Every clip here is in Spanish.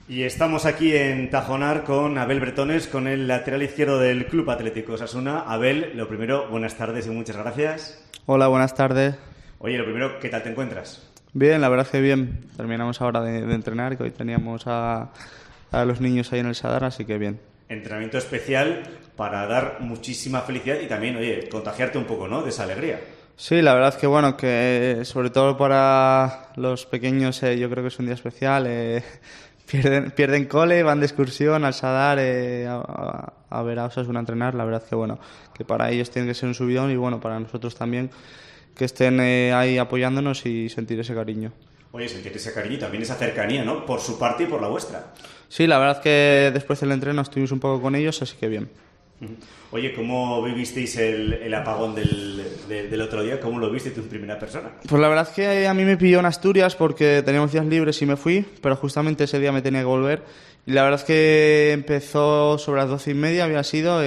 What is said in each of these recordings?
Y estamos aquí en Tajonar con Abel Bretones, con el lateral izquierdo del Club Atlético Osasuna. Abel, lo primero, buenas tardes y muchas gracias. Hola, buenas tardes. Oye, lo primero, ¿qué tal te encuentras? Bien, la verdad es que bien. Terminamos ahora de entrenar, que hoy teníamos a los niños ahí en el Sadar, así que bien. Entrenamiento especial para dar muchísima felicidad y también, oye, contagiarte un poco, ¿no?, de esa alegría. Sí, la verdad es que bueno, que sobre todo para los pequeños yo creo que es un día especial. Pierden cole, van de excursión al Sadar a ver a Osasuna entrenar. La verdad es que bueno, que para ellos tiene que ser un subidón y bueno, para nosotros también, que estén ahí apoyándonos y sentir ese cariño. Oye, sentir ese cariño y también esa cercanía, ¿no?, por su parte y por la vuestra. Sí, la verdad es que después del entreno estuvimos un poco con ellos, así que bien. Oye, ¿cómo vivisteis el apagón del otro día? ¿Cómo lo viste tú en primera persona? Pues la verdad es que a mí me pilló en Asturias porque teníamos días libres y me fui, pero justamente ese día me tenía que volver. Y la verdad es que empezó sobre las 12:30, había sido.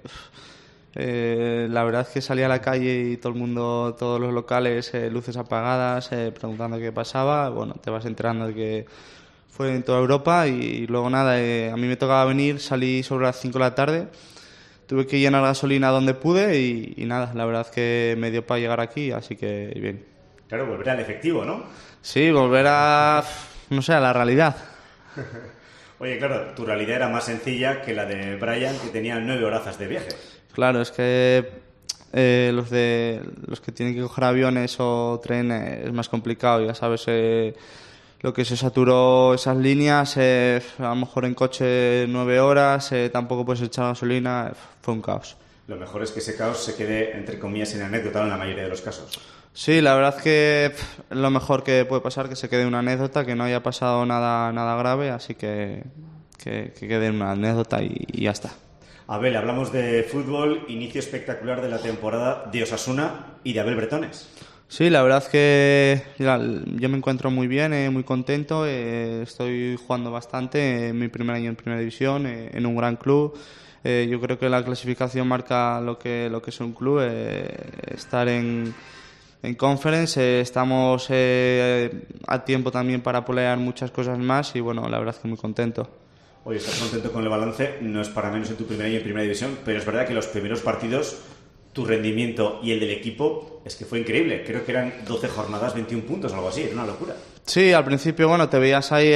La verdad es que salí a la calle y todo el mundo, todos los locales, luces apagadas, preguntando qué pasaba. Bueno, te vas enterando de que fue en toda Europa y luego nada, a mí me tocaba venir, salí sobre las 5 de la tarde. Tuve que llenar gasolina donde pude y nada, la verdad es que me dio para llegar aquí, así que bien. Claro, volver al efectivo, ¿no? Sí, volver a, no sé, a la realidad. Oye, claro, tu realidad era más sencilla que la de Brian, que tenía 9 horazas de viaje. Claro, es que los que tienen que coger aviones o tren es más complicado, ya sabes. Lo que se saturó esas líneas, a lo mejor en coche 9 horas, tampoco puedes echar gasolina, fue un caos. Lo mejor es que ese caos se quede, entre comillas, en anécdota en la mayoría de los casos. Sí, la verdad es que lo mejor que puede pasar que se quede una anécdota, que no haya pasado nada grave, así que quede una anécdota y ya está. Abel, hablamos de fútbol, inicio espectacular de la temporada de Osasuna y de Abel Bretones. Sí, la verdad es que yo me encuentro muy bien, muy contento, estoy jugando bastante en mi primer año en Primera División, en un gran club. Yo creo que la clasificación marca lo que es un club, estar en Conference, estamos a tiempo también para pelear muchas cosas más y bueno, la verdad es que muy contento. Oye, estás contento con el balance, no es para menos en tu primer año en Primera División, pero es verdad que los primeros partidos, tu rendimiento y el del equipo es que fue increíble. Creo que eran 12 jornadas, 21 puntos, algo así, era una locura. Sí, al principio, bueno, te veías ahí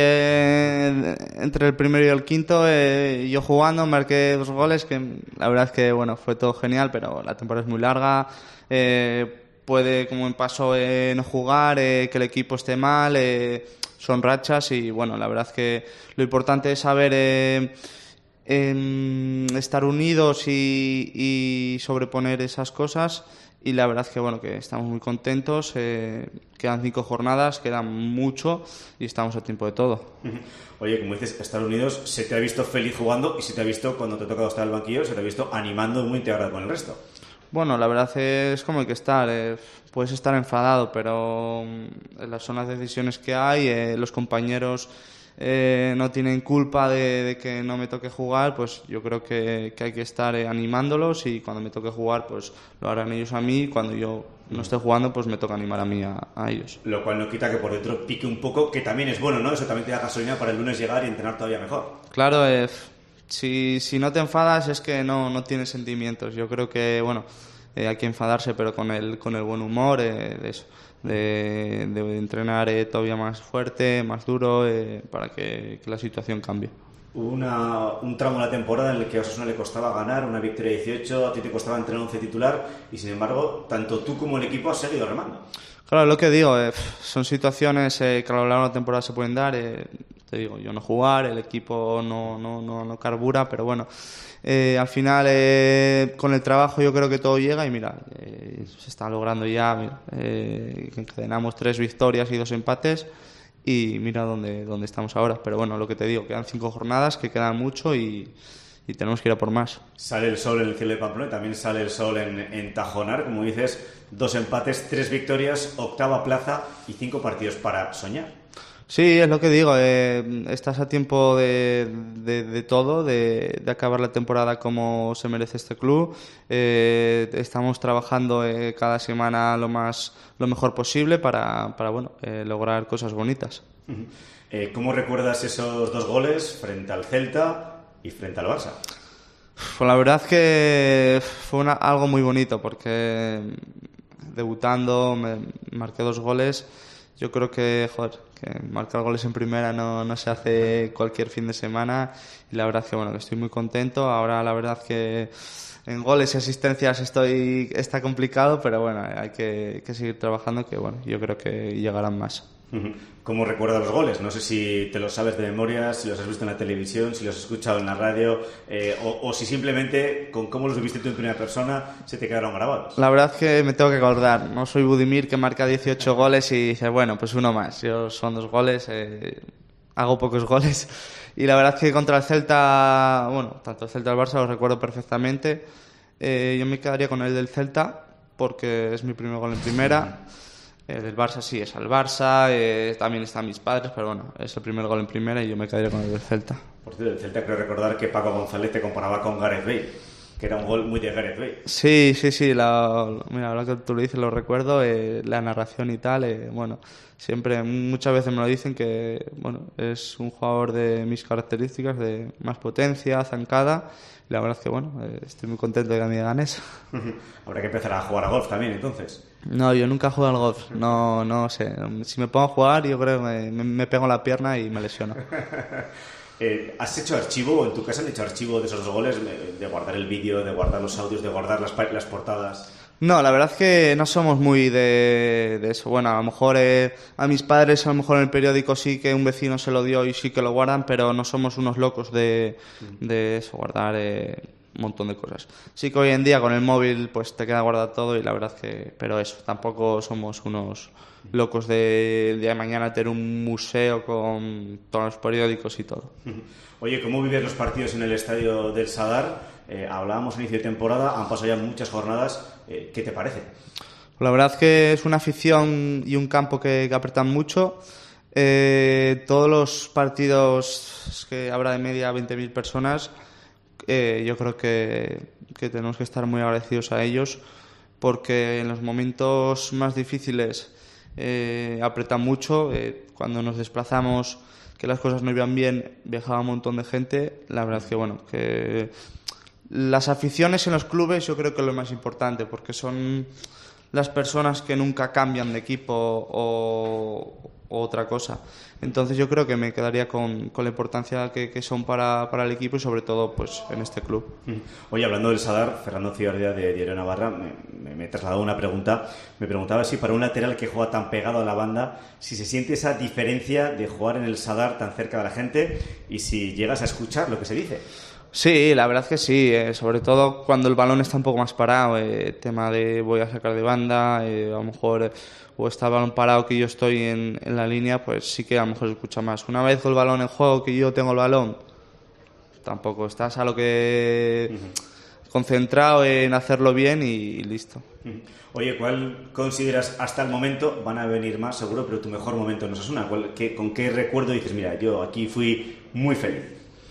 entre el primero y el quinto, yo jugando, marqué 2 goles, que la verdad es que, bueno, fue todo genial, pero la temporada es muy larga, puede, como me pasó, no jugar, que el equipo esté mal, son rachas y, bueno, la verdad es que lo importante es saber estar unidos y sobreponer esas cosas. Y la verdad es que bueno, que estamos muy contentos, quedan 5 jornadas, quedan mucho y estamos a tiempo de todo. Oye, como dices, estar unidos, se te ha visto feliz jugando y se te ha visto, cuando te ha tocado estar en el banquillo, se te ha visto animando, muy integrado con el resto. Bueno, la verdad es como hay que estar, puedes estar enfadado, pero son las decisiones que hay, los compañeros no tienen culpa de que no me toque jugar, pues yo creo que hay que estar animándolos y cuando me toque jugar pues lo harán ellos a mí y cuando yo no esté jugando pues me toca animar a mí a ellos. Lo cual no quita que por dentro pique un poco, que también es bueno, ¿no? Eso también te da gasolina para el lunes llegar y entrenar todavía mejor. Claro, si no te enfadas es que no tienes sentimientos. Yo creo que bueno, hay que enfadarse pero con el buen humor, de eso. De entrenar todavía más fuerte, más duro, para que la situación cambie. Hubo un tramo de la temporada en el que a Osasuna le costaba ganar, una victoria 18, a ti te costaba entrar en 11 titular y sin embargo, tanto tú como el equipo has seguido remando. Claro, lo que digo, son situaciones que a lo largo de la temporada se pueden dar. Te digo, yo no jugar, el equipo no carbura, pero bueno, al final con el trabajo yo creo que todo llega y mira, se está logrando ya, mira, encadenamos 3 victorias y 2 empates y mira dónde estamos ahora. Pero bueno, lo que te digo, quedan 5 jornadas, que quedan mucho y tenemos que ir a por más. Sale el sol en el cielo de Pamplona, también sale el sol en Tajonar, como dices, 2 empates, 3 victorias, 8ª plaza y 5 partidos para soñar. Sí, es lo que digo, estás a tiempo de todo, de acabar la temporada como se merece este club. Estamos trabajando cada semana lo mejor posible para bueno, lograr cosas bonitas. ¿Cómo recuerdas esos 2 goles frente al Celta y frente al Barça? Pues la verdad que fue algo muy bonito porque debutando me marqué 2 goles. Yo creo que marcar goles en primera no se hace cualquier fin de semana y la verdad que que estoy muy contento. Ahora la verdad que en goles y asistencias está complicado, pero bueno, hay que seguir trabajando, que yo creo que llegarán más. ¿Cómo recuerdas los goles? No sé si te los sabes de memoria, si los has visto en la televisión, si los has escuchado en la radio, o si simplemente con cómo los viviste tú en primera persona se te quedaron grabados. La verdad es que me tengo que acordar. No soy Budimir, que marca 18 goles y dice, bueno, pues uno más. Yo son 2 goles, hago pocos goles. Y la verdad es que contra el Celta, tanto el Celta como el Barça los recuerdo perfectamente. Yo me quedaría con el del Celta porque es mi primer gol en primera. Del Barça sí es al Barça, también están mis padres, pero es el primer gol en primera y yo me quedaría con el del Celta. Por cierto, del Celta creo recordar que Paco González te comparaba con Gareth Bale, que era un gol muy de Gareth Bale. Sí, mira, ahora que tú lo dices lo recuerdo, la narración y tal, siempre, muchas veces me lo dicen que, es un jugador de mis características, de más potencia, zancada, y la verdad es que, estoy muy contento de que me digan eso. Habrá que empezar a jugar a golf también, entonces. No, yo nunca he jugado al golf, no sé, si me pongo a jugar yo creo que me pego en la pierna y me lesiono. ¿Has hecho archivo, o en tu casa han hecho archivo de esos 2 goles, de guardar el vídeo, de guardar los audios, de guardar las portadas? No, la verdad es que no somos muy de eso. A lo mejor a mis padres, a lo mejor en el periódico sí que un vecino se lo dio y sí que lo guardan, pero no somos unos locos de eso, guardar un montón de cosas. Sí que hoy en día con el móvil pues te queda guardado todo y la verdad que... Pero eso, tampoco somos unos locos de el día de mañana tener un museo con todos los periódicos y todo. Oye, ¿cómo vives los partidos en el estadio del Sadar? Hablábamos a inicio de temporada, han pasado ya muchas jornadas. ¿Qué te parece? La verdad que es una afición y un campo que apretan mucho. Todos los partidos que habrá de media 20.000 personas, yo creo que tenemos que estar muy agradecidos a ellos porque en los momentos más difíciles apretan mucho. Cuando nos desplazamos, que las cosas no iban bien, viajaba un montón de gente. La verdad que las aficiones en los clubes yo creo que es lo más importante porque son las personas que nunca cambian de equipo o otra cosa. Entonces yo creo que me quedaría con la importancia que son para el equipo y sobre todo pues en este club. Oye, hablando del Sadar, Fernando Ciordia de Diario Navarra me trasladó una pregunta. Me preguntaba si para un lateral que juega tan pegado a la banda, si se siente esa diferencia de jugar en el Sadar tan cerca de la gente y si llegas a escuchar lo que se dice. Sí, la verdad es que sí, sobre todo cuando el balón está un poco más parado, tema de voy a sacar de banda, a lo mejor o está el balón parado que yo estoy en la línea, pues sí que a lo mejor se escucha más. Una vez con el balón en juego, que yo tengo el balón, tampoco estás a lo que concentrado en hacerlo bien y listo. Oye, ¿cuál consideras hasta el momento, van a venir más seguro, pero tu mejor momento en Osasuna? ¿Con qué recuerdo dices, mira, yo aquí fui muy feliz?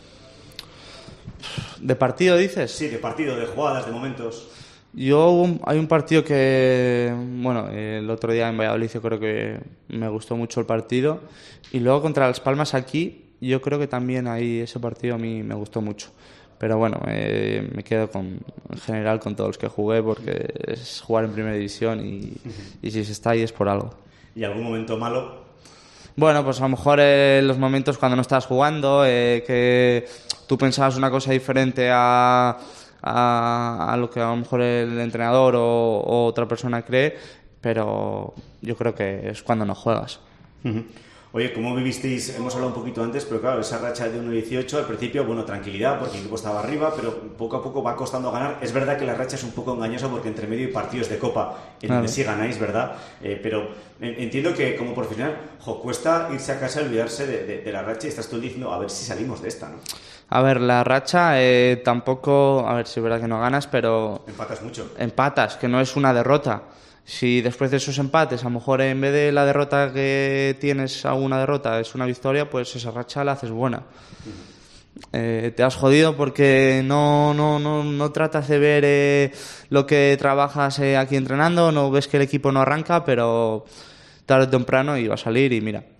¿De partido dices? Sí, de partido, de jugadas, de momentos. Hay un partido que, el otro día en Valladolid yo creo que me gustó mucho el partido y luego contra Las Palmas aquí yo creo que también ahí ese partido a mí me gustó mucho. Pero me quedo en general con todos los que jugué porque es jugar en primera división y si se está ahí es por algo. ¿Y algún momento malo? Bueno, pues a lo mejor los momentos cuando no estabas jugando, que tú pensabas una cosa diferente a lo que a lo mejor el entrenador o otra persona cree, pero yo creo que es cuando no juegas. Oye, ¿cómo vivisteis? Hemos hablado un poquito antes, pero claro, esa racha de 1-18, al principio, tranquilidad, porque el equipo estaba arriba, pero poco a poco va costando ganar. Es verdad que la racha es un poco engañosa porque entre medio hay partidos de Copa en donde sí ganáis, ¿verdad? Pero entiendo que como profesional, cuesta irse a casa y olvidarse de la racha y estás tú diciendo, a ver si salimos de esta, ¿no? A ver, la racha tampoco... A ver, si es verdad que no ganas, pero... Empatas mucho. Empatas, que no es una derrota. Si después de esos empates, a lo mejor en vez de la derrota que tienes a una derrota es una victoria, pues esa racha la haces buena. Te has jodido porque no tratas de ver lo que trabajas aquí entrenando, no ves que el equipo no arranca, pero tarde o temprano iba a salir y mira,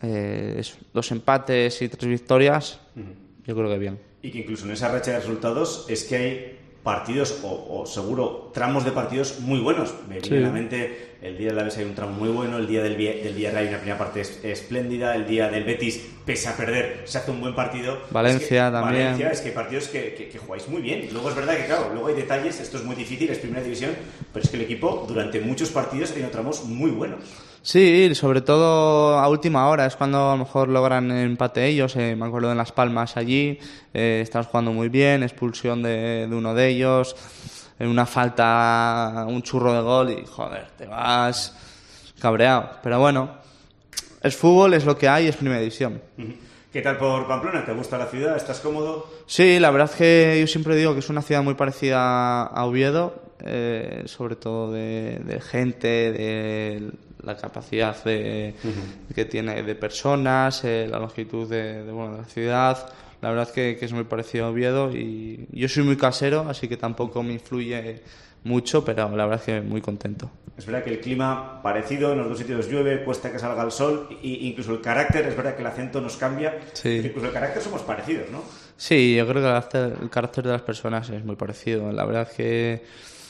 2 empates y 3 victorias, yo creo que bien. Y que incluso en esa racha de resultados es que hay partidos o seguro tramos de partidos muy buenos. Me viene a la mente el día del Alavés hay un tramo muy bueno, el día del Villarreal hay una primera parte espléndida, el día del Betis, pese a perder, se hace un buen partido. Valencia también. Valencia, es que hay partidos que jugáis muy bien. Luego es verdad que, claro, luego hay detalles, esto es muy difícil, es primera división, pero es que el equipo durante muchos partidos ha tenido tramos muy buenos. Sí, sobre todo a última hora es cuando a lo mejor logran empate ellos. Me acuerdo en Las Palmas allí, estamos jugando muy bien, expulsión de uno de ellos, una falta, un churro de gol y joder, te vas cabreado. Pero bueno, es fútbol, es lo que hay, es primera división. ¿Qué tal por Pamplona? ¿Te gusta la ciudad? ¿Estás cómodo? Sí, la verdad es que yo siempre digo que es una ciudad muy parecida a Oviedo, sobre todo de gente, de la capacidad que tiene de personas, la longitud de la ciudad. La verdad es que es muy parecido a Oviedo y yo soy muy casero, así que tampoco me influye mucho, pero la verdad es que muy contento. Es verdad que el clima parecido, en los dos sitios llueve, cuesta que salga el sol, e incluso el carácter, es verdad que el acento nos cambia, sí. Incluso el carácter somos parecidos, ¿no? Sí, yo creo que el carácter de las personas es muy parecido. La verdad es que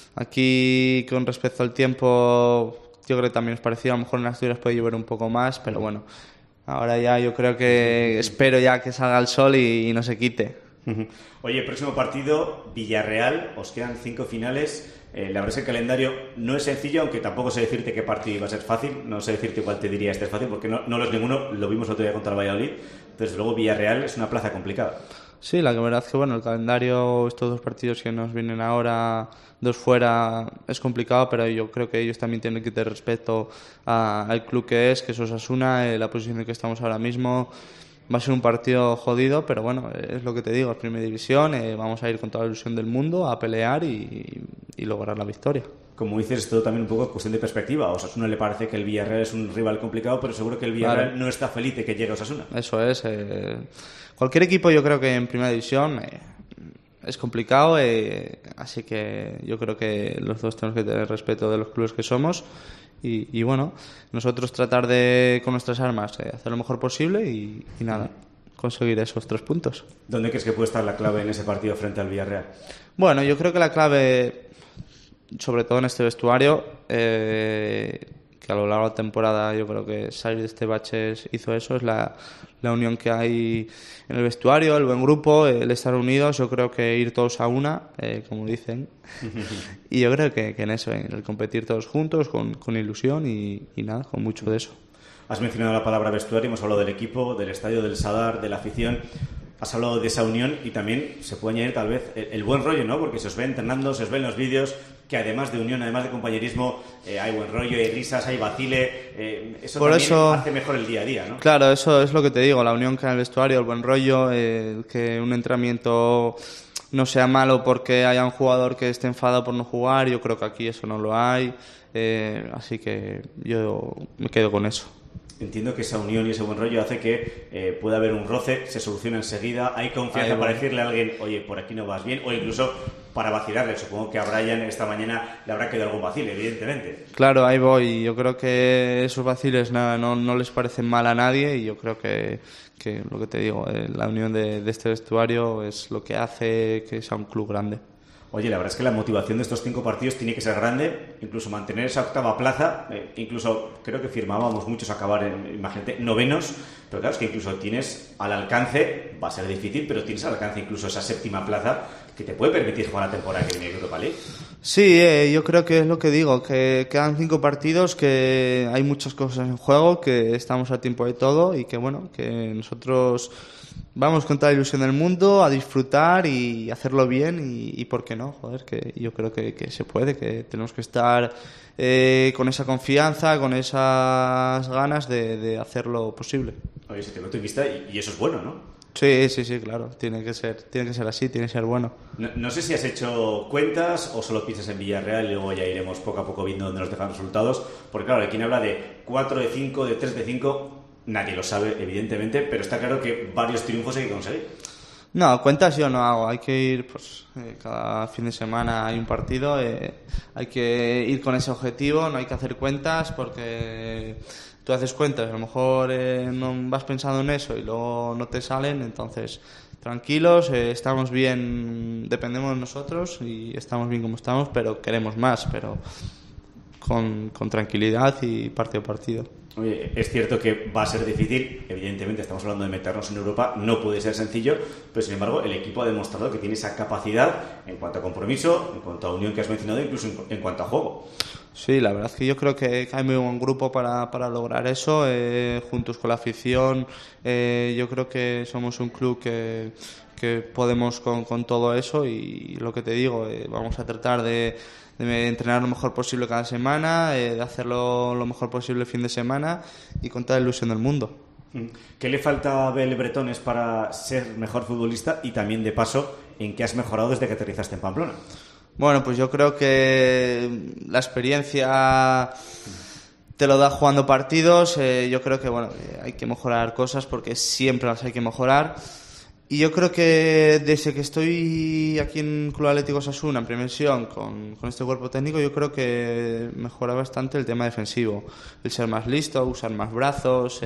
aquí, con respecto al tiempo, yo creo que también es parecido. A lo mejor en Asturias puede llover un poco más, pero bueno, ahora ya yo creo que espero ya que salga el sol y no se quite. Oye, próximo partido, Villarreal, os quedan 5 finales. La verdad es que el calendario no es sencillo, aunque tampoco sé decirte qué partido va a ser fácil, no sé decirte cuál te diría este es fácil, porque no lo es ninguno, lo vimos otro día contra el Valladolid. Desde luego Villarreal es una plaza complicada. Sí, la verdad es que bueno, el calendario, estos 2 partidos que nos vienen ahora, 2 fuera, es complicado, pero yo creo que ellos también tienen que tener respeto al club que es Osasuna, la posición en que estamos ahora mismo. Va a ser un partido jodido, pero bueno, es lo que te digo, es primera división, vamos a ir con toda la ilusión del mundo a pelear y lograr la victoria. Como dices, es todo también un poco cuestión de perspectiva. A Osasuna le parece que el Villarreal es un rival complicado, pero seguro que el Villarreal no está feliz de que llegue a Osasuna. Eso es. Cualquier equipo yo creo que en primera división es complicado, así que yo creo que los dos tenemos que tener respeto de los clubes que somos. Y bueno, nosotros tratar de, con nuestras armas, hacer lo mejor posible y nada, conseguir esos 3 puntos. ¿Dónde crees que puede estar la clave en ese partido frente al Villarreal? Bueno, yo creo que la clave, sobre todo en este vestuario, que a lo largo de la temporada yo creo que salir de este bache hizo eso, es la unión que hay en el vestuario, el buen grupo, el estar unidos. Yo creo que ir todos a una, como dicen, y yo creo que en eso, en el competir todos juntos, con ilusión y nada, con mucho de eso. Has mencionado la palabra vestuario, hemos hablado del equipo, del estadio, del Sadar, de la afición. Has hablado de esa unión y también se puede añadir tal vez el buen rollo, ¿no? Porque se os ve entrenando, se os ve en los vídeos que además de unión, además de compañerismo, hay buen rollo, hay risas, hay vacile. Eso por también eso, hace mejor el día a día, ¿no? Claro, eso es lo que te digo, la unión que hay en el vestuario, el buen rollo, que un entrenamiento no sea malo porque haya un jugador que esté enfadado por no jugar. Yo creo que aquí eso no lo hay, así que yo me quedo con eso. Entiendo que esa unión y ese buen rollo hace que pueda haber un roce, se soluciona enseguida, hay confianza para decirle a alguien, oye, por aquí no vas bien, o incluso para vacilarle. Supongo que a Brian esta mañana le habrá quedado algún vacile, evidentemente. Claro, ahí voy. Yo creo que esos vaciles no les parecen mal a nadie y yo creo que lo que te digo, la unión de este vestuario es lo que hace que sea un club grande. Oye, la verdad es que la motivación de estos 5 partidos tiene que ser grande, incluso mantener esa 8ª plaza, incluso creo que firmábamos muchos acabar imagínate, 9º, pero claro, es que incluso tienes al alcance, va a ser difícil, pero tienes al alcance incluso esa 7ª plaza que te puede permitir jugar la temporada que viene en Europa League. Sí, yo creo que es lo que digo, que quedan 5 partidos, que hay muchas cosas en juego, que estamos a tiempo de todo y que bueno, que nosotros vamos con toda la ilusión del mundo a disfrutar y hacerlo bien y ¿por qué no? Joder, que yo creo que se puede, que tenemos que estar con esa confianza, con esas ganas de hacerlo posible. Oye, si te veo tu vista y eso es bueno, ¿no? Sí, claro, tiene que ser así, tiene que ser bueno. No sé si has hecho cuentas o solo piensas en Villarreal y luego ya iremos poco a poco viendo dónde nos dejan resultados, porque claro, quien habla de 4 de 5, de 3 de 5... Nadie lo sabe, evidentemente, pero está claro que varios triunfos hay que conseguir. No, cuentas yo no hago. Hay que ir, pues, cada fin de semana hay un partido. Hay que ir con ese objetivo, no hay que hacer cuentas porque tú haces cuentas, a lo mejor no vas pensando en eso y luego no te salen, entonces tranquilos, estamos bien, dependemos de nosotros y estamos bien como estamos, pero queremos más, pero con tranquilidad y partido a partido. Oye, es cierto que va a ser difícil, evidentemente estamos hablando de meternos en Europa, no puede ser sencillo, pero sin embargo el equipo ha demostrado que tiene esa capacidad en cuanto a compromiso, en cuanto a unión que has mencionado, incluso en cuanto a juego. Sí, la verdad es que yo creo que hay muy buen grupo para lograr eso, juntos con la afición. Yo creo que somos un club que podemos con todo eso y lo que te digo, vamos a tratar de entrenar lo mejor posible cada semana, de hacerlo lo mejor posible el fin de semana y con toda la ilusión del mundo. ¿Qué le falta a Abel Bretones para ser mejor futbolista y también, de paso, en qué has mejorado desde que aterrizaste en Pamplona? Bueno, pues yo creo que la experiencia te lo da jugando partidos. Yo creo que hay que mejorar cosas porque siempre las hay que mejorar. Y yo creo que desde que estoy aquí en Club Atlético Osasuna, en Primera División, con este cuerpo técnico, yo creo que mejora bastante el tema defensivo. El ser más listo, usar más brazos,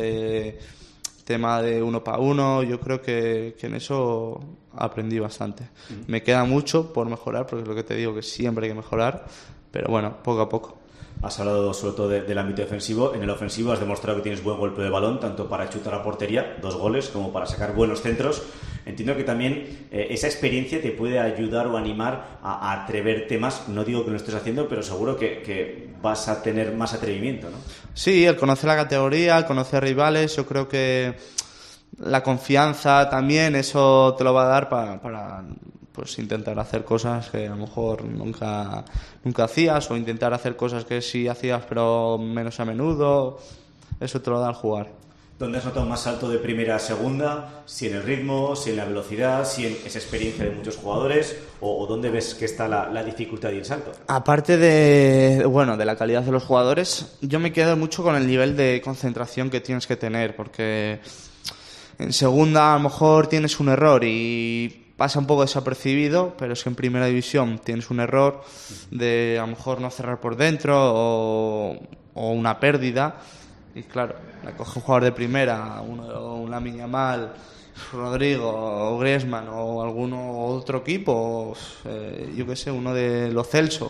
tema de uno para uno, yo creo que en eso aprendí bastante. Me queda mucho por mejorar, porque es lo que te digo, que siempre hay que mejorar, pero bueno, poco a poco. Has hablado sobre todo del ámbito defensivo. En el ofensivo has demostrado que tienes buen golpe de balón, tanto para chutar a portería, 2 goles, como para sacar buenos centros. Entiendo que también esa experiencia te puede ayudar o animar a atreverte más. No digo que lo estés haciendo, pero seguro que vas a tener más atrevimiento, ¿no? Sí, el conocer la categoría, el conocer rivales, yo creo que la confianza también, eso te lo va a dar para pues intentar hacer cosas que a lo mejor nunca hacías, o intentar hacer cosas que sí hacías pero menos a menudo. Eso te lo da al jugar. ¿Dónde has notado más salto de primera a segunda? ¿Si en el ritmo, si en la velocidad, si en esa experiencia de muchos jugadores? ¿O dónde ves que está la dificultad y el salto? Aparte de la calidad de los jugadores, yo me quedo mucho con el nivel de concentración que tienes que tener, porque en segunda a lo mejor tienes un error y pasa un poco desapercibido, pero es que en Primera División tienes un error de a lo mejor no cerrar por dentro o una pérdida. Y claro, la coge un jugador de primera, un Lamine Yamal, Rodrigo, o Griezmann, o alguno otro equipo, yo qué sé, uno de Lo Celso,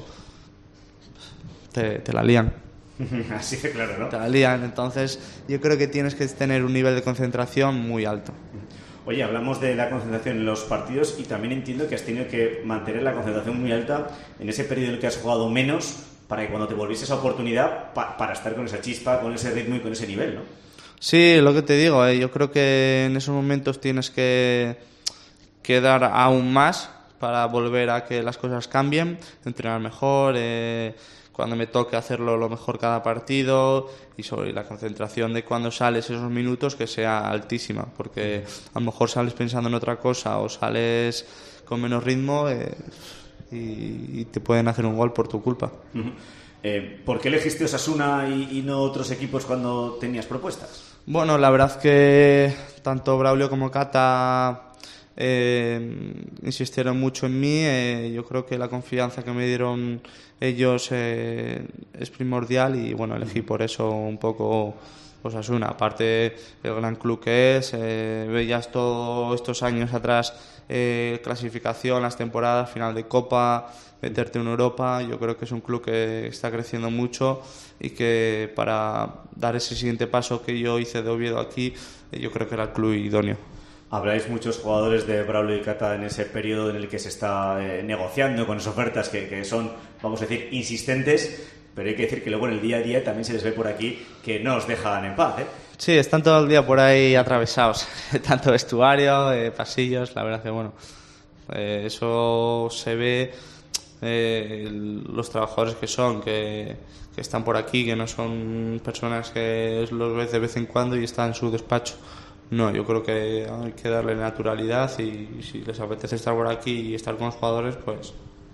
te la lían. Así que claro, ¿no? Te la lían, entonces yo creo que tienes que tener un nivel de concentración muy alto. Oye, hablamos de la concentración en los partidos y también entiendo que has tenido que mantener la concentración muy alta en ese periodo en el que has jugado menos, para que cuando te volviese esa oportunidad, para estar con esa chispa, con ese ritmo y con ese nivel, ¿no? Sí, lo que te digo, yo creo que en esos momentos tienes que dar aún más para volver a que las cosas cambien, entrenar mejor, cuando me toque hacerlo lo mejor cada partido, y sobre la concentración de cuando sales esos minutos que sea altísima, porque a lo mejor sales pensando en otra cosa o sales con menos ritmo y te pueden hacer un gol por tu culpa. ¿Por qué elegiste Osasuna y no otros equipos cuando tenías propuestas? Bueno, la verdad que tanto Braulio como Cata insistieron mucho en mí. Yo creo que la confianza que me dieron ellos es primordial y bueno, elegí por eso un poco Osasuna. Aparte, el gran club que es, veías todos estos años atrás clasificación, las temporadas, final de Copa, meterte en Europa. Yo creo que es un club que está creciendo mucho y que para dar ese siguiente paso que yo hice de Oviedo aquí, yo creo que era el club idóneo. Habláis muchos jugadores de Braulio y Cata en ese periodo en el que se está negociando con esas ofertas que son, vamos a decir, insistentes, pero hay que decir que luego en el día a día también se les ve por aquí que no os dejan en paz, ¿eh? Sí, están todo el día por ahí atravesados, tanto vestuario, pasillos, la verdad que bueno, eso se ve, los trabajadores que son, que están por aquí, que no son personas que los ves de vez en cuando y están en su despacho. No, yo creo que hay que darle naturalidad y si les apetece estar por aquí y estar con los jugadores, pues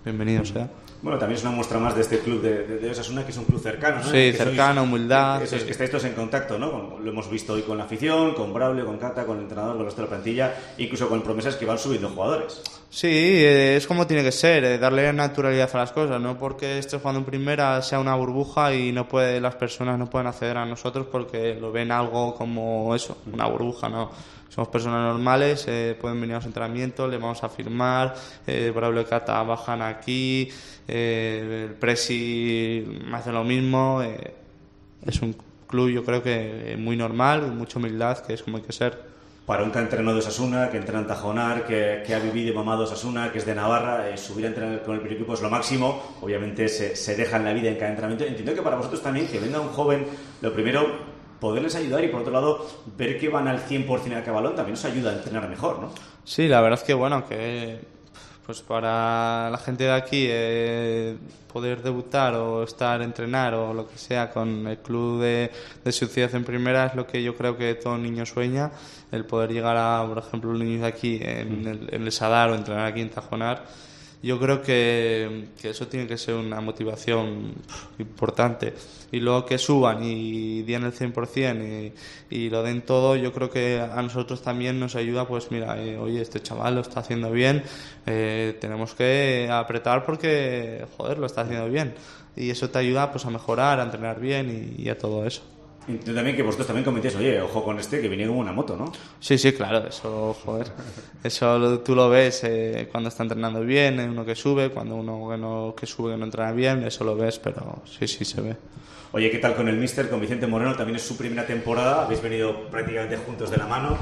bienvenido sea. Bueno, también es una muestra más de este club de Osasuna, que es un club cercano, ¿no? Sí, cercano, humildad. Eso es, que estáis todos en contacto, ¿no? Lo hemos visto hoy con la afición, con Braulio, con Cata, con el entrenador, con el resto de la plantilla, incluso con promesas que van subiendo jugadores. Sí, es como tiene que ser, darle naturalidad a las cosas, no porque estés jugando en primera sea una burbuja y las personas no pueden acceder a nosotros porque lo ven algo como eso, una burbuja, ¿no? Somos personas normales, pueden venir a los entrenamientos, le vamos a firmar, Braulio y Cata bajan aquí, el Presi hace lo mismo, es un club yo creo que muy normal, mucha humildad, que es como hay que ser. Para un canterano de Osasuna, que entrena en Tajonar, que ha vivido y mamado Osasuna, que es de Navarra, subir a entrenar con el primer equipo es lo máximo. Obviamente se dejan la vida en cada entrenamiento. Entiendo que para vosotros también, que venga un joven, lo primero, poderles ayudar y por otro lado, ver que van al 100% a cabalón también os ayuda a entrenar mejor, ¿no? Sí, la verdad es que bueno, que pues para la gente de aquí poder debutar o entrenar o lo que sea con el club de su ciudad en primera es lo que yo creo que todo niño sueña, el poder llegar a, por ejemplo, los niños de aquí en el Sadar o entrenar aquí en Tajonar. Yo creo que eso tiene que ser una motivación importante. Y luego que suban y den el 100% y lo den todo, yo creo que a nosotros también nos ayuda, pues mira, oye, este chaval lo está haciendo bien, tenemos que apretar porque, joder, lo está haciendo bien. Y eso te ayuda pues a mejorar, a entrenar bien y a todo eso. Entiendo también que vosotros también comentéis, oye, ojo con este que viene como una moto, ¿no? Sí, claro, eso, joder, eso tú lo ves cuando está entrenando bien, uno que sube, cuando uno que sube que no entrena bien, eso lo ves, pero sí se ve. Oye, ¿qué tal con el míster, con Vicente Moreno? También es su primera temporada, habéis venido prácticamente juntos de la mano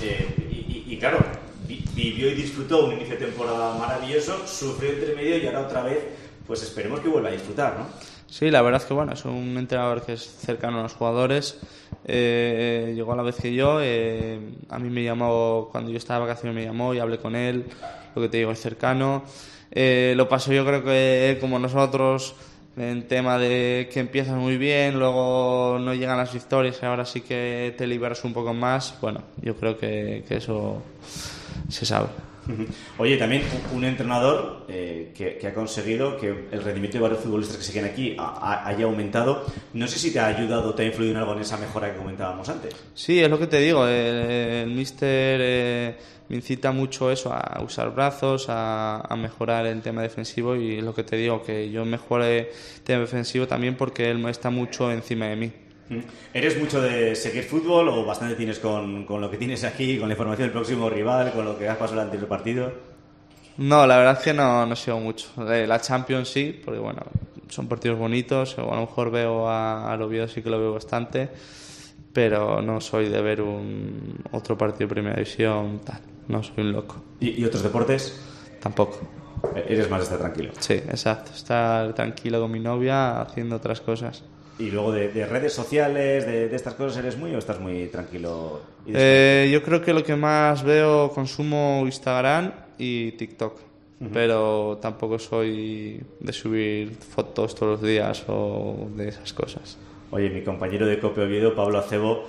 y claro, vivió y disfrutó un inicio de temporada maravilloso, sufrió entre medio y ahora otra vez, pues esperemos que vuelva a disfrutar, ¿no? Sí, la verdad es que bueno, es un entrenador que es cercano a los jugadores, llegó a la vez que yo, a mí me llamó, cuando yo estaba de vacaciones me llamó y hablé con él, lo que te digo, es cercano, lo pasó yo creo que como nosotros, en tema de que empiezas muy bien, luego no llegan las victorias y ahora sí que te liberas un poco más, bueno, yo creo que eso se sabe. Oye, también un entrenador que ha conseguido que el rendimiento de varios futbolistas que siguen aquí haya aumentado. No sé si te ha ayudado, te ha influido en algo en esa mejora que comentábamos antes. Sí, es lo que te digo. El míster me incita mucho eso, a usar brazos, a mejorar el tema defensivo y es lo que te digo, que yo mejore el tema defensivo también porque él me está mucho encima de mí. ¿Eres mucho de seguir fútbol o bastante tienes con lo que tienes aquí, con la información del próximo rival, con lo que has pasado el anterior partido? No, la verdad es que no sigo mucho. La Champions sí, porque bueno, son partidos bonitos, o a lo mejor veo al Oviedo, sí que lo veo bastante, pero no soy de ver otro partido de Primera División, tal, no soy un loco. ¿Y otros deportes? Tampoco. Eres más de estar tranquilo. Sí, exacto, estar tranquilo con mi novia haciendo otras cosas. ¿Y luego de redes sociales, de estas cosas, eres muy o estás muy tranquilo? Yo creo que lo que más veo, consumo Instagram y TikTok, pero tampoco soy de subir fotos todos los días o de esas cosas. Oye, mi compañero de COPE Oviedo, Pablo Acebo,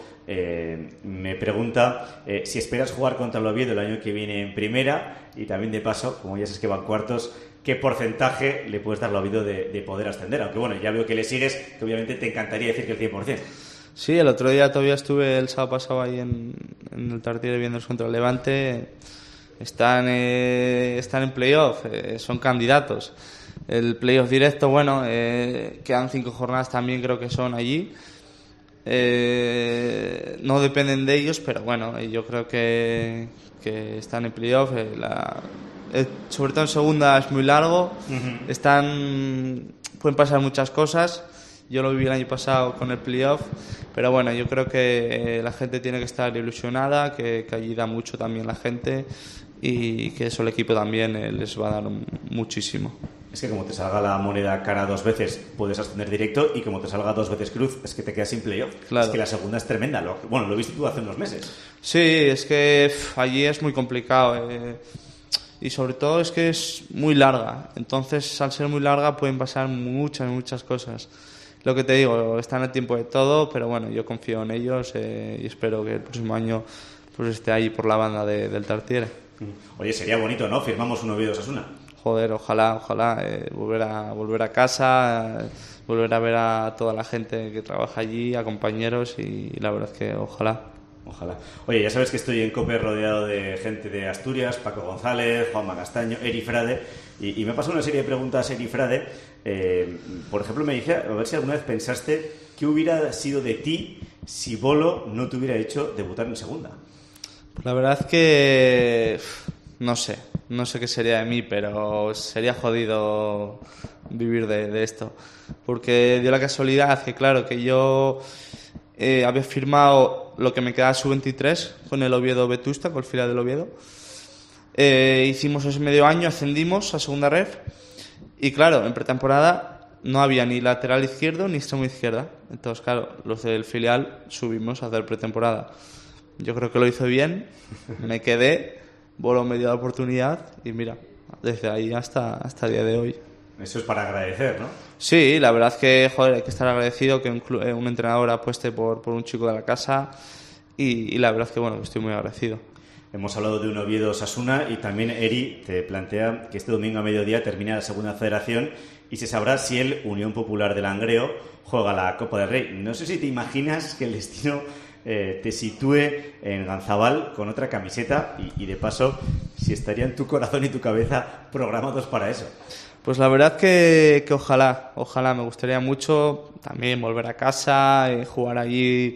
me pregunta si esperas jugar contra el Oviedo el año que viene en primera y también de paso, como ya sabes que van cuartos, ¿qué porcentaje le puedes dar al Oviedo de poder ascender? Aunque bueno, ya veo que le sigues, que obviamente te encantaría decir que el 100%. Sí, el otro día todavía estuve el sábado pasado ahí en el Tartiere viéndolos contra el Levante. Están en playoff, son candidatos. El playoff directo, bueno, quedan 5 jornadas también creo que son allí. No dependen de ellos, pero bueno, yo creo que están en playoff. Sobre todo en segunda es muy largo, pueden pasar muchas cosas. Yo lo viví el año pasado con el playoff, pero bueno, yo creo que la gente tiene que estar ilusionada, que ayuda mucho también la gente y que eso el equipo también les va a dar muchísimo. Es que como te salga la moneda cara 2 veces puedes ascender directo y como te salga 2 veces cruz es que te quedas sin playoff. Claro. Es que la segunda es tremenda. Lo viste tú hace unos meses. Sí, es que allí es muy complicado. Y sobre todo es que es muy larga. Entonces, al ser muy larga pueden pasar muchas cosas. Lo que te digo, están a tiempo de todo, pero bueno, yo confío en ellos y espero que el próximo año pues esté ahí por la banda del Tartiere. Oye, sería bonito, ¿no? Firmamos un Oviedo Osasuna. joder, ojalá volver a casa, volver a ver a toda la gente que trabaja allí, a compañeros, y la verdad es que ojalá. Oye, ya sabes que estoy en COPE rodeado de gente de Asturias, Paco González, Juanma Castaño, Eri Frade, y me ha pasado una serie de preguntas Eri Frade. Por ejemplo, me dice, a ver si alguna vez pensaste qué hubiera sido de ti si Bolo no te hubiera hecho debutar en segunda. Pues la verdad es que no sé qué sería de mí, pero sería jodido vivir de esto, porque dio la casualidad que, claro, que yo había firmado lo que me quedaba sub-23 con el Oviedo Vetusta, con el filial del Oviedo. Hicimos ese medio año, ascendimos a segunda ref, y claro, en pretemporada no había ni lateral izquierdo ni extremo izquierda. Entonces, claro, los del filial subimos a hacer pretemporada. Yo creo que lo hice bien, me quedé, Bolo me dio la oportunidad y mira, desde ahí hasta el día de hoy. Eso es para agradecer, ¿no? Sí, la verdad es que, joder, hay que estar agradecido que un entrenador apueste por un chico de la casa, y la verdad es que, bueno, estoy muy agradecido. Hemos hablado de un Oviedo Osasuna, y también Eri te plantea que este domingo a mediodía termina la segunda federación y se sabrá si el Unión Popular de Langreo juega la Copa del Rey. No sé si te imaginas que el destino te sitúe en Ganzabal con otra camiseta y de paso, si estarían tu corazón y tu cabeza programados para eso. Pues la verdad que ojalá me gustaría mucho también volver a casa, jugar allí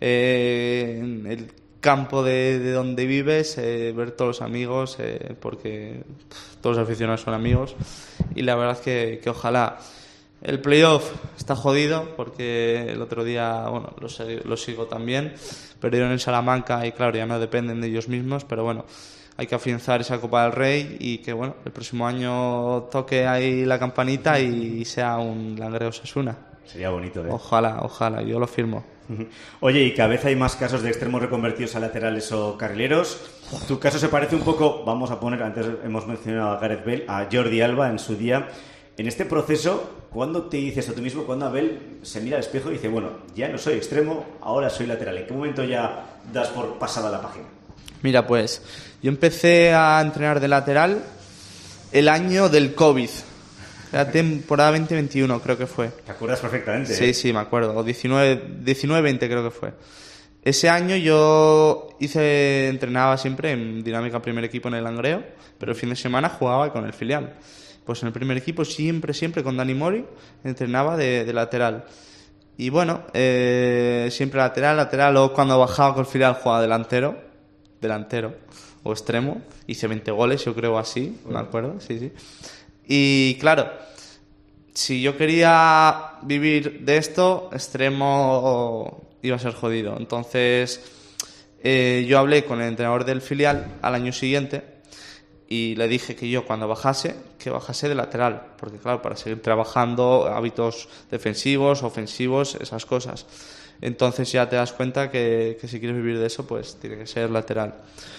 en el campo de donde vives, ver todos los amigos, porque todos los aficionados son amigos, y la verdad que ojalá. El playoff está jodido porque el otro día, bueno, lo sigo también, perdieron en Salamanca y claro, ya no dependen de ellos mismos, pero bueno, hay que afianzar esa Copa del Rey y que, bueno, el próximo año toque ahí la campanita y sea un Langreo Osasuna. Sería bonito, ¿eh? Ojalá, yo lo firmo. Oye, y cada vez hay más casos de extremos reconvertidos a laterales o carrileros. Tu caso se parece un poco, vamos a poner, antes hemos mencionado a Gareth Bale, a Jordi Alba en su día. En este proceso, ¿cuándo te dices a tú mismo, cuando Abel se mira al espejo y dice, bueno, ya no soy extremo, ahora soy lateral? ¿En qué momento ya das por pasada la página? Mira, pues yo empecé a entrenar de lateral el año del COVID. La temporada 2021 creo que fue. ¿Te acuerdas perfectamente? Sí, me acuerdo. O 19-20 creo que fue. Ese año yo entrenaba siempre en Dinámica Primer Equipo en el Langreo, pero el fin de semana jugaba con el filial. Pues en el primer equipo siempre con Dani Mori entrenaba de lateral. Y bueno, siempre lateral, luego cuando bajaba con el filial jugaba delantero o extremo. Hice 20 goles, yo creo, así, me acuerdo, sí. Y claro, si yo quería vivir de esto, extremo iba a ser jodido. Entonces yo hablé con el entrenador del filial al año siguiente y le dije que yo cuando bajase de lateral, porque claro, para seguir trabajando hábitos defensivos, ofensivos, esas cosas. Entonces ya te das cuenta que si quieres vivir de eso, pues tiene que ser lateral.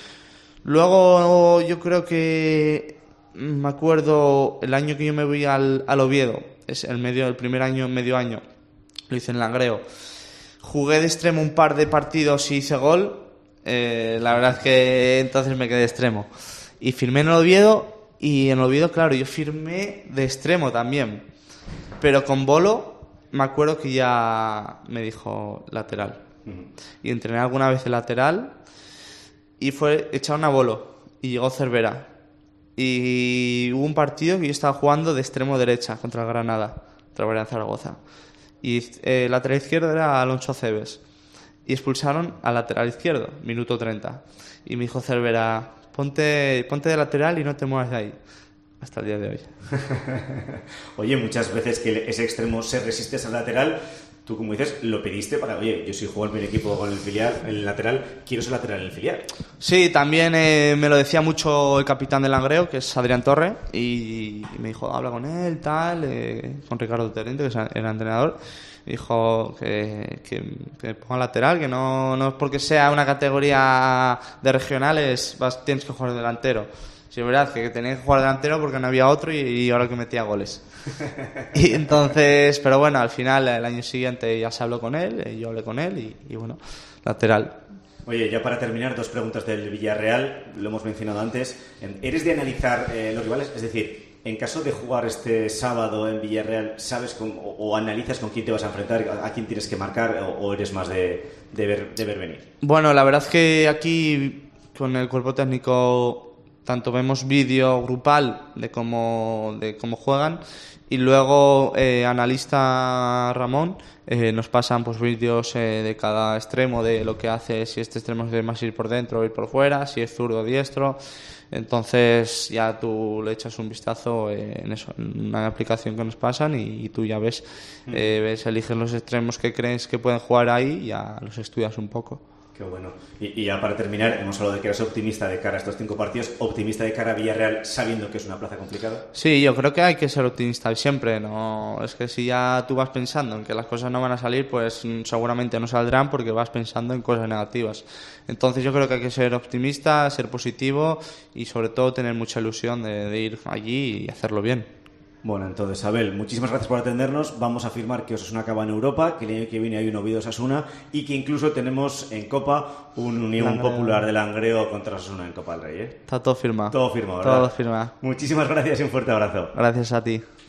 Luego yo creo que me acuerdo el año que yo me voy al Oviedo, es el primer año, medio año, lo hice en Langreo. Jugué de extremo un par de partidos y hice gol. La verdad es que entonces me quedé de extremo. Y firmé en el Oviedo, y en el Oviedo, claro, yo firmé de extremo también. Pero con Bolo me acuerdo que ya me dijo lateral. Y entrené alguna vez de lateral y echaron a Bolo y llegó Cervera. Y hubo un partido que yo estaba jugando de extremo derecha contra el Granada, contra el Real Zaragoza. Y el lateral izquierdo era Alonso Aceves. Y expulsaron al lateral izquierdo, minuto 30. Y me dijo Cervera, ponte de lateral y no te muevas de ahí. Hasta el día de hoy. Oye, muchas veces que ese extremo se resiste a ese lateral, tú, como dices, lo pediste para, oye, yo si juego el primer equipo con el filial, en el lateral, quiero ser lateral en el filial. Sí, también me lo decía mucho el capitán del Langreo, que es Adrián Torre, y me dijo, habla con él, tal, con Ricardo Terente, que era entrenador, me dijo que ponga lateral, que no es porque sea una categoría de regionales, tienes que jugar delantero. Sí, es verdad que tenía que jugar delantero porque no había otro y ahora que metía goles. Y entonces, pero bueno, al final, el año siguiente ya se habló con él, yo hablé con él y bueno, lateral. Oye, ya para terminar, dos preguntas del Villarreal, lo hemos mencionado antes. ¿Eres de analizar los rivales? Es decir, En caso de jugar este sábado en Villarreal, ¿sabes o analizas con quién te vas a enfrentar, a quién tienes que marcar, o eres más de ver venir? Bueno, la verdad es que aquí con el cuerpo técnico tanto vemos vídeo grupal de cómo juegan, y luego analista Ramón nos pasan pues vídeos de cada extremo, de lo que hace, si este extremo es más ir por dentro o ir por fuera, si es zurdo o diestro. Entonces ya tú le echas un vistazo en una aplicación que nos pasan, y tú ya ves, eliges los extremos que crees que pueden jugar ahí y ya los estudias un poco. Qué bueno. Y ya para terminar, hemos hablado de que eres optimista de cara a estos 5 partidos, optimista de cara a Villarreal, sabiendo que es una plaza complicada. Sí, yo creo que hay que ser optimista siempre, ¿no? Es que si ya tú vas pensando en que las cosas no van a salir, pues seguramente no saldrán, porque vas pensando en cosas negativas. Entonces yo creo que hay que ser optimista, ser positivo y sobre todo tener mucha ilusión de ir allí y hacerlo bien. Bueno, entonces, Abel, muchísimas gracias por atendernos. Vamos a afirmar que Osasuna acaba en Europa, que el año que viene hay un Oviedo-Osasuna, y que incluso tenemos en Copa un Unión Popular de Langreo contra Osasuna en Copa del Rey, ¿eh? Está todo firmado. Todo firmado, ¿verdad? Todo firmado. Muchísimas gracias y un fuerte abrazo. Gracias a ti.